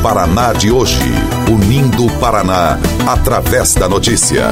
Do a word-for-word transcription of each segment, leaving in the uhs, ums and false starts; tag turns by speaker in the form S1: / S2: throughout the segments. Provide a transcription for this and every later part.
S1: Paraná de hoje, unindo o Paraná através da notícia.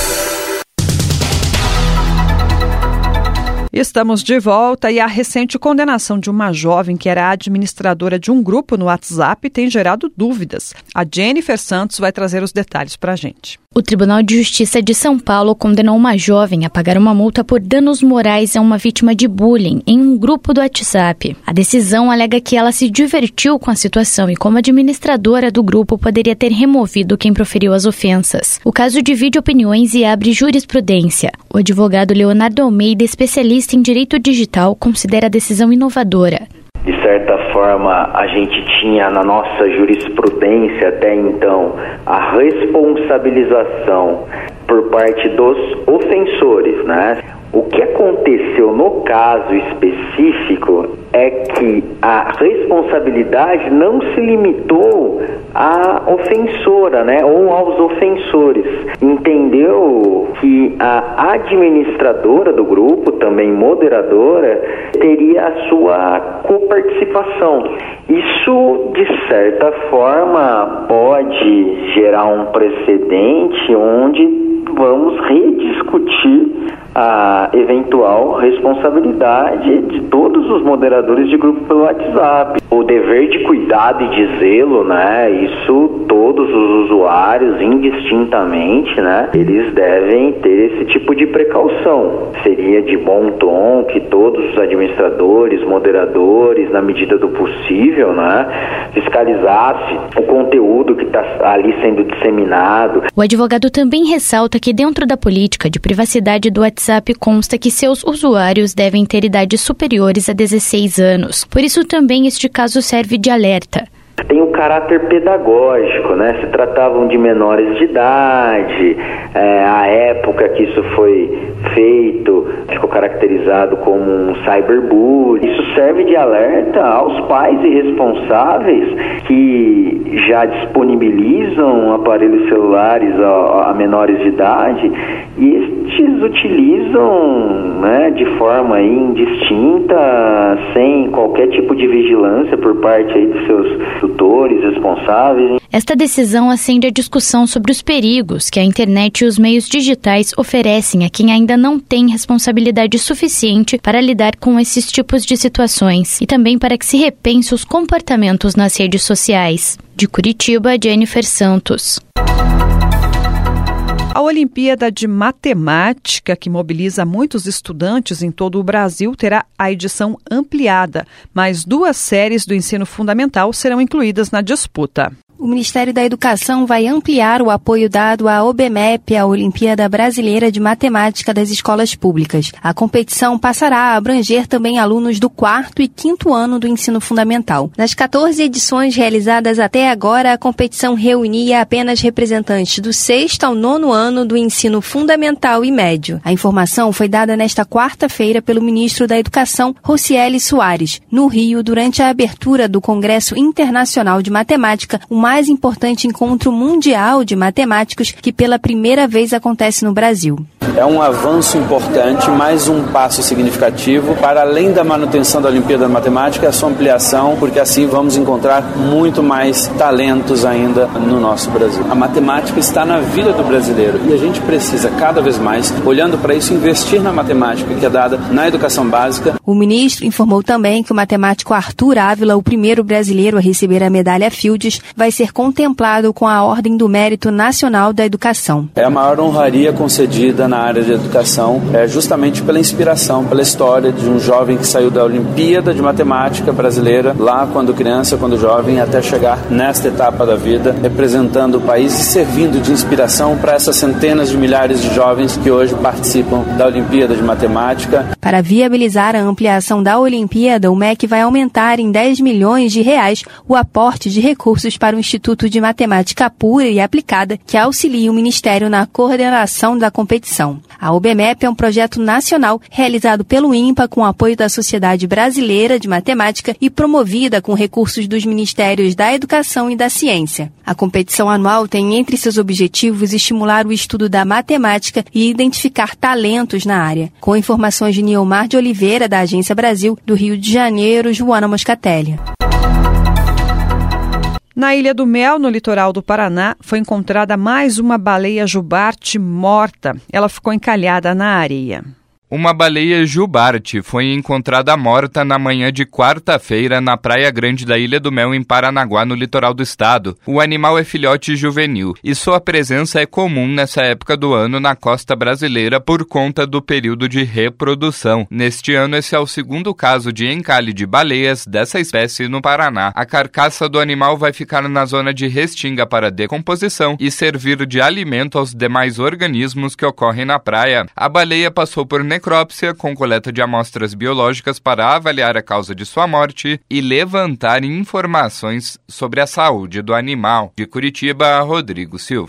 S2: Estamos de volta e a recente condenação de uma jovem que era administradora de um grupo no WhatsApp tem gerado dúvidas. A Jennifer Santos vai trazer os detalhes para a gente.
S3: O Tribunal de Justiça de São Paulo condenou uma jovem a pagar uma multa por danos morais a uma vítima de bullying em um grupo do WhatsApp. A decisão alega que ela se divertiu com a situação e, como administradora do grupo, poderia ter removido quem proferiu as ofensas. O caso divide opiniões e abre jurisprudência. O advogado Leonardo Almeida, especialista em direito digital, considera a decisão inovadora.
S4: De certa forma, a gente tinha na nossa jurisprudência até então a responsabilização por parte dos ofensores, né? O que aconteceu no caso específico é que a responsabilidade não se limitou à ofensora, né, ou aos ofensores. Entendeu que a administradora do grupo, também moderadora, teria a sua coparticipação. Isso, de certa forma, pode gerar um precedente onde vamos rediscutir a eventual responsabilidade de todos os moderadores de grupo pelo WhatsApp. O dever de cuidado e de zelo, né, isso todos os usuários, indistintamente, né, eles devem ter esse tipo de precaução. Seria de bom tom que todos os administradores, moderadores, na medida do possível, né, fiscalizasse o conteúdo que está ali sendo disseminado.
S3: O advogado também ressalta que dentro da política de privacidade do WhatsApp consta que seus usuários devem ter idades superiores a dezesseis anos. Por isso também este caso serve de alerta.
S4: Tem um caráter pedagógico, né? Se tratavam de menores de idade, é, a época que isso foi feito ficou caracterizado como um cyberbullying. Isso serve de alerta aos pais irresponsáveis que já disponibilizam aparelhos celulares a, a menores de idade e estes utilizam, né, de forma aí indistinta, sem qualquer tipo de vigilância por parte aí dos seus tutores responsáveis.
S3: Esta decisão acende a discussão sobre os perigos que a internet e os meios digitais oferecem a quem ainda não tem responsabilidade suficiente para lidar com esses tipos de situações e também para que se repense os comportamentos nas redes sociais. De Curitiba, Jennifer Santos.
S2: A Olimpíada de Matemática, que mobiliza muitos estudantes em todo o Brasil, terá a edição ampliada, mas duas séries do ensino fundamental serão incluídas na disputa.
S5: O Ministério da Educação vai ampliar o apoio dado à OBMEP, a Olimpíada Brasileira de Matemática das Escolas Públicas. A competição passará a abranger também alunos do quarto e quinto ano do ensino fundamental. Nas quatorze edições realizadas até agora, a competição reunia apenas representantes do sexto ao nono ano do ensino fundamental e médio. A informação foi dada nesta quarta-feira pelo ministro da Educação, Rocieli Soares, no Rio, durante a abertura do Congresso Internacional de Matemática, o mais importante encontro mundial de matemáticos que pela primeira vez acontece no Brasil.
S6: É um avanço importante, mais um passo significativo para além da manutenção da Olimpíada de Matemática, a sua ampliação, porque assim vamos encontrar muito mais talentos ainda no nosso Brasil. A matemática está na vida do brasileiro e a gente precisa cada vez mais, olhando para isso, investir na matemática que é dada na educação básica.
S5: O ministro informou também que o matemático Arthur Ávila, o primeiro brasileiro a receber a medalha Fields, vai ser contemplado com a Ordem do Mérito Nacional da Educação.
S6: É a maior honraria concedida na área de educação, é justamente pela inspiração, pela história de um jovem que saiu da Olimpíada de Matemática brasileira, lá quando criança, quando jovem, até chegar nesta etapa da vida, representando o país e servindo de inspiração para essas centenas de milhares de jovens que hoje participam da Olimpíada de Matemática.
S5: Para viabilizar a ampliação da Olimpíada, o M E C vai aumentar em dez milhões de reais o aporte de recursos para o Instituto de Matemática Pura e Aplicada, que auxilia o Ministério na coordenação da competição. A OBMEP é um projeto nacional realizado pelo INPA com apoio da Sociedade Brasileira de Matemática e promovida com recursos dos Ministérios da Educação e da Ciência. A competição anual tem entre seus objetivos estimular o estudo da matemática e identificar talentos na área. Com informações de Niomar de Oliveira, da Agência Brasil, do Rio de Janeiro, Joana Moscatelli.
S2: Na Ilha do Mel, no litoral do Paraná, foi encontrada mais uma baleia jubarte morta. Ela ficou encalhada na areia.
S7: Uma baleia jubarte foi encontrada morta na manhã de quarta-feira na Praia Grande da Ilha do Mel, em Paranaguá, no litoral do estado. O animal é filhote juvenil e sua presença é comum nessa época do ano na costa brasileira por conta do período de reprodução. Neste ano, esse é o segundo caso de encalhe de baleias dessa espécie no Paraná. A carcaça do animal vai ficar na zona de restinga para decomposição e servir de alimento aos demais organismos que ocorrem na praia. A baleia passou por necrópsia com coleta de amostras biológicas para avaliar a causa de sua morte e levantar informações sobre a saúde do animal. De Curitiba, Rodrigo Silva.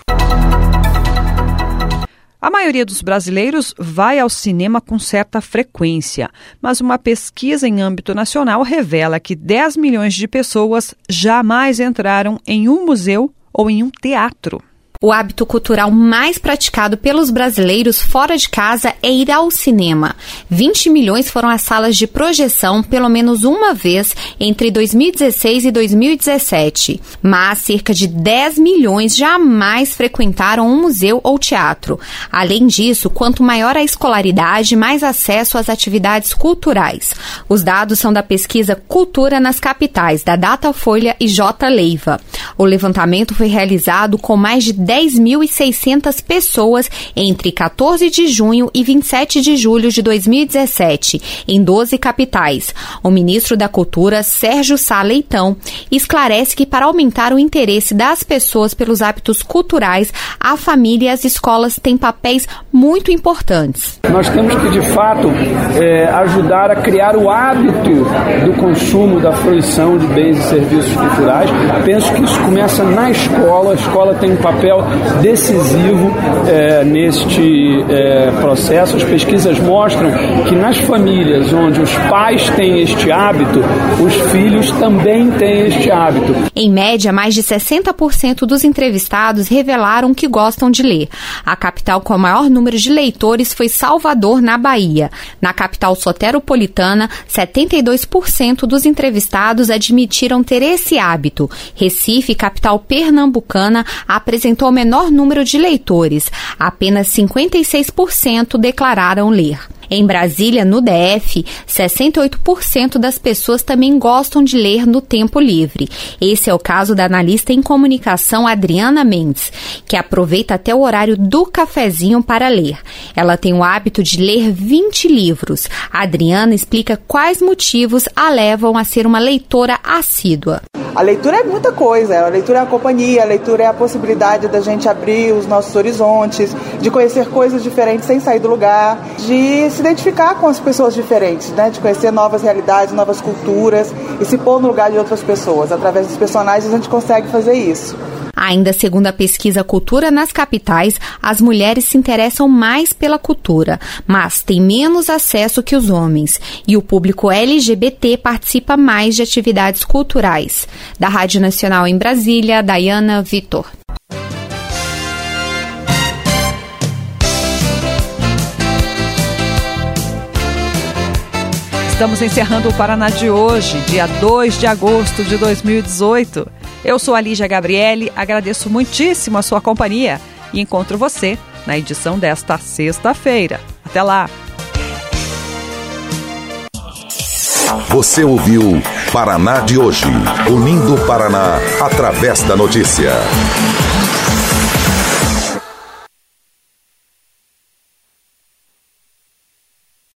S2: A maioria dos brasileiros vai ao cinema com certa frequência, mas uma pesquisa em âmbito nacional revela que dez milhões de pessoas jamais entraram em um museu ou em um teatro.
S8: O hábito cultural mais praticado pelos brasileiros fora de casa é ir ao cinema. vinte milhões foram às salas de projeção pelo menos uma vez entre dois mil e dezesseis e dois mil e dezessete. Mas cerca de dez milhões jamais frequentaram um museu ou teatro. Além disso, quanto maior a escolaridade, mais acesso às atividades culturais. Os dados são da pesquisa Cultura nas Capitais, da Datafolha e J. Leiva. O levantamento foi realizado com mais de dez mil e seiscentas pessoas entre quatorze de junho e vinte e sete de julho de dois mil e dezessete, em doze capitais. O ministro da Cultura, Sérgio Sá Leitão, esclarece que para aumentar o interesse das pessoas pelos hábitos culturais, a família e as escolas têm papéis muito importantes.
S6: Nós temos que, de fato, é, ajudar a criar o hábito do consumo, da fruição de bens e serviços culturais. Penso que isso começa na escola. A escola tem um papel decisivo é, neste é, processo. As pesquisas mostram que nas famílias onde os pais têm este hábito, os filhos também têm este hábito.
S8: Em média, mais de sessenta por cento dos entrevistados revelaram que gostam de ler. A capital com o maior número de leitores foi Salvador, na Bahia. Na capital soteropolitana, setenta e dois por cento dos entrevistados admitiram ter esse hábito. Recife, capital pernambucana, apresentou o menor número de leitores. Apenas cinquenta e seis por cento declararam ler. Em Brasília, no D F, sessenta e oito por cento das pessoas também gostam de ler no tempo livre. Esse é o caso da analista em comunicação Adriana Mendes, que aproveita até o horário do cafezinho para ler. Ela tem o hábito de ler vinte livros. A Adriana explica quais motivos a levam a ser uma leitora assídua.
S9: A leitura é muita coisa, a leitura é a companhia, a leitura é a possibilidade da gente abrir os nossos horizontes, de conhecer coisas diferentes sem sair do lugar, de se identificar com as pessoas diferentes, né? De conhecer novas realidades, novas culturas e se pôr no lugar de outras pessoas. Através dos personagens a gente consegue fazer isso.
S8: Ainda segundo a pesquisa Cultura nas Capitais, as mulheres se interessam mais pela cultura, mas têm menos acesso que os homens. E o público L G B T participa mais de atividades culturais. Da Rádio Nacional em Brasília, Dayana Vitor.
S2: Estamos encerrando o Paraná de hoje, dia dois de agosto de dois mil e dezoito. Eu sou a Lígia Gabriele, agradeço muitíssimo a sua companhia e encontro você na edição desta sexta-feira. Até lá!
S1: Você ouviu Paraná de hoje, unindo o Paraná através da notícia.